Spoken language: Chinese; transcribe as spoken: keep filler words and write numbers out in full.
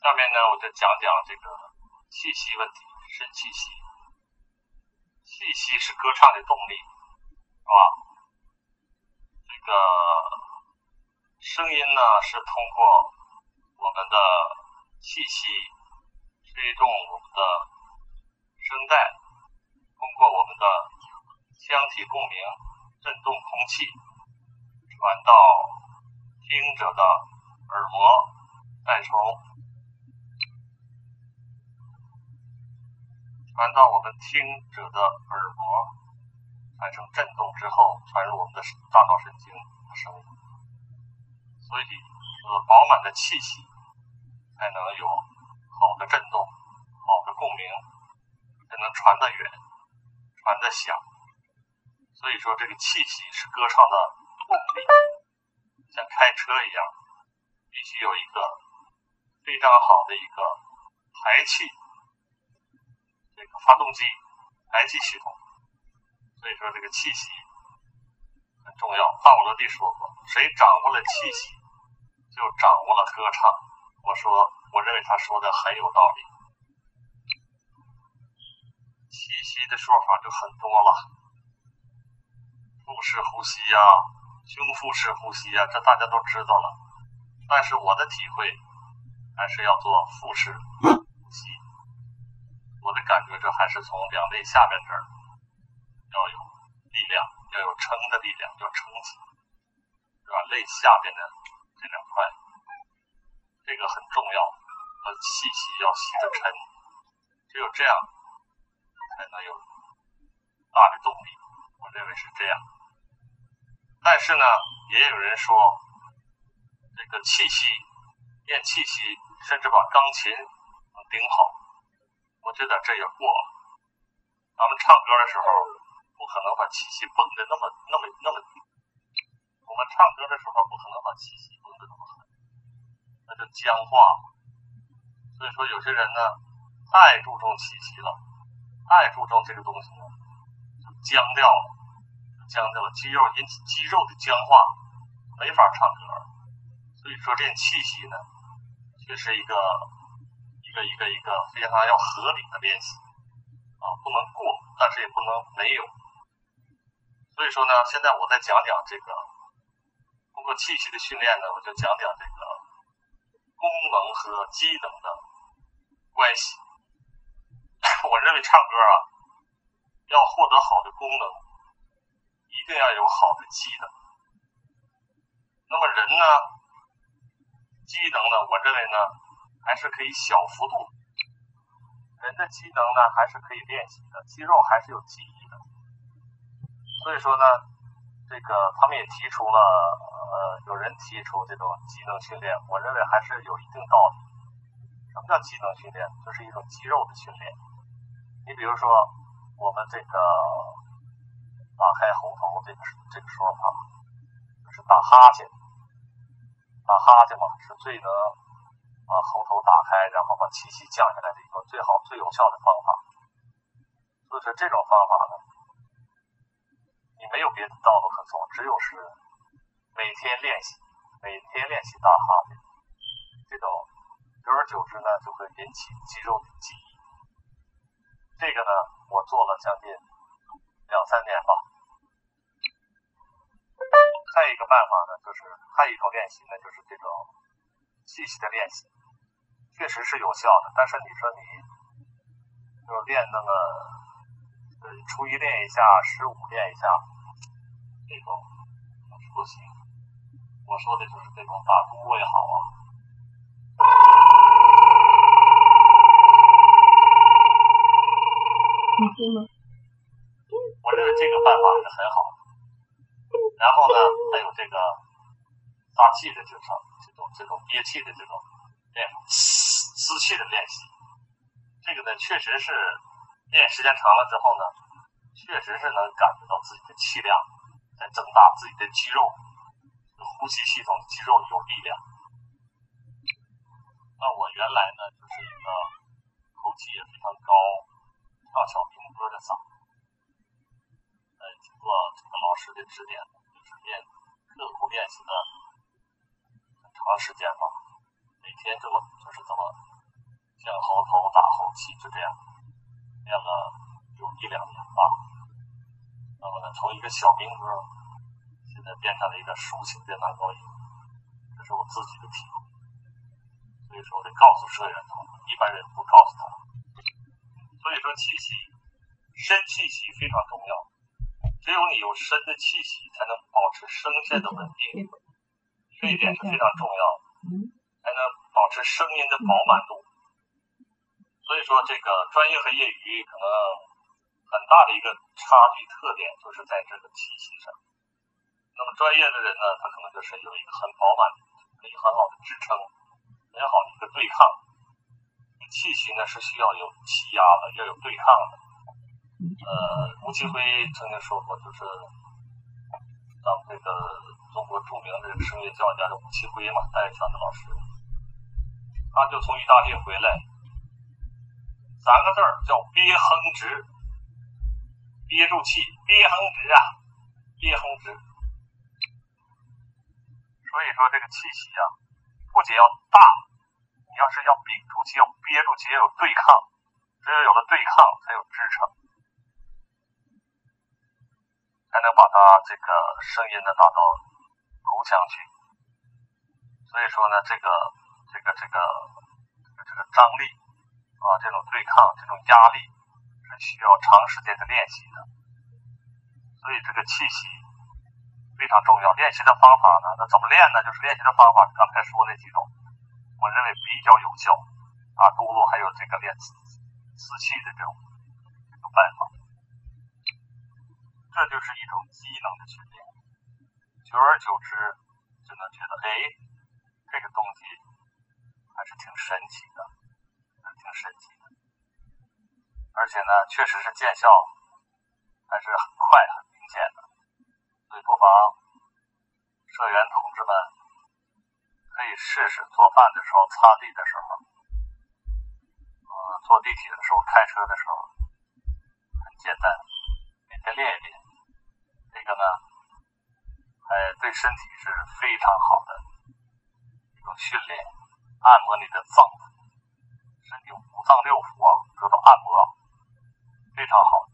下面呢，我就讲讲这个气息问题，肾气息。气息是歌唱的动力，是吧？这个声音呢，是通过我们的气息吹动我们的声带，通过我们的腔体共鸣振动空气，传到听者的耳膜，再从传到我们听者的耳膜，产生振动之后，传入我们的大脑神经的声音。所以，有饱满的气息，才能有好的振动、好的共鸣，才能传得远、传得响。所以说，这个气息是歌唱的动力，像开车一样，必须有一个非常好的一个排气。这个发动机排气系统，所以说这个气息很重要。帕瓦罗蒂说过，谁掌握了气息，就掌握了歌唱。我说，我认为他说的很有道理。气息的说法就很多了，腹式呼吸呀、啊，胸腹式呼吸呀、啊，这大家都知道了。但是我的体会还是要做腹式呼吸。我的感觉这还是从两肋下边这儿要有力量，要有撑的力量，要撑起，是吧？肋下边的这两块，这个很重要。和气息要吸得沉，只有这样才能有大的动力。我认为是这样。但是呢，也有人说，这个气息练气息，甚至把钢琴能顶好。我觉得这也过了。咱们唱歌的时候，不可能把气息绷得那么、那么、那么低。我们唱歌的时候，不可能把气息绷得那么狠，那就僵化了。所以说，有些人呢，太注重气息了，太注重这个东西呢，就僵掉了，僵掉了，肌肉引起肌肉的僵化，没法唱歌。所以说，练气息呢，却是一个。一个一个一个非常要合理的练习啊，不能过，但是也不能没有。所以说呢，现在我再讲讲这个通过气息的训练呢，我就讲讲这个功能和机能的关系。我认为唱歌啊，要获得好的功能，一定要有好的机能。那么人呢，机能呢，我认为呢，还是可以小幅度，人的机能呢还是可以练习的，肌肉还是有记忆的。所以说呢，这个他们也提出了，呃，有人提出这种机能训练，我认为还是有一定道理。什么叫机能训练？就是一种肌肉的训练。你比如说，我们这个打开喉头这个这个说法，就是打哈欠，打哈欠嘛，是最能。把喉头打开，然后把气息降下来的一个最好、最有效的方法。所以说这种方法呢，你没有别的道路可走，只有是每天练习，每天练习打哈欠。这种久而久之呢，就会引起肌肉的记忆。这个呢，我做了将近两三年吧。再一个办法呢，就是还有一种练习呢，就是这种气息的练习。确实是有效的，但是你说你就练那么呃初一练一下，十五练一下，这种不行。我说的就是这种打鼓也好啊。 你听吗？ 我认为这个办法是很好的。然后呢，还有这个大气的这种这种这种憋气的这种练法。吸气的练习，这个呢确实是练时间长了之后呢，确实是能感觉到自己的气量在增大，自己的肌肉、呼吸系统的肌肉有力量。那我原来呢就是一个口气也非常高、唱小民歌的嗓，呃，经过这个老师的指点，就是练刻苦练习了很长时间吧，每天这么就是这么。 降喉头、打喉气，就这样练了有一两年吧。那么呢，从一个小民歌，现在变成了一个抒情电弹高音，这是我自己的体会。所以说，我得告诉社员同志，一般人不告诉他。所以说，气息，深气息非常重要。只有你有深的气息，才能保持声线的稳定，这一点是非常重要的，才能保持声音的饱满度。所以说，这个专业和业余可能很大的一个差距特点就是在这个气息上。那么专业的人呢，他可能就是有一个很饱满、可以很好的支撑、很好的一个对抗。气息呢是需要有气压的，要有对抗的。呃，吴奇辉曾经说过，就是咱们这个中国著名的声乐教育家的吴奇辉嘛，戴强的老师，他就从意大利回来，三个字儿叫憋哼直，憋住气，憋哼直啊，憋哼直。所以说这个气息啊，不仅要大，你要是要屏住气，要憋住气，要有对抗，只有有了对抗，才有支撑，才能把它这个声音呢达到喉腔去。所以说呢，这个这个这个这个张力啊，这种对抗，这种压力是需要长时间的练习的。所以这个气息非常重要。练习的方法呢，那怎么练呢？就是练习的方法，刚才说那几种，我认为比较有效啊，嘟噜还有这个练磁磁气的这种这种办法。这就是一种机能的训练，久而久之就能觉得，哎，这个东西还是挺神奇的，还是挺神奇的，而且呢，确实是见效，还是很快很明显的。所以不妨社员同志们可以试试做饭的时候、擦地的时候，呃，坐地铁的时候、开车的时候，很简单，每天练一练。这个呢，哎，对身体是非常好的一种训练，按摩你的脏腑，身体五脏六腑啊得到按摩，非常好。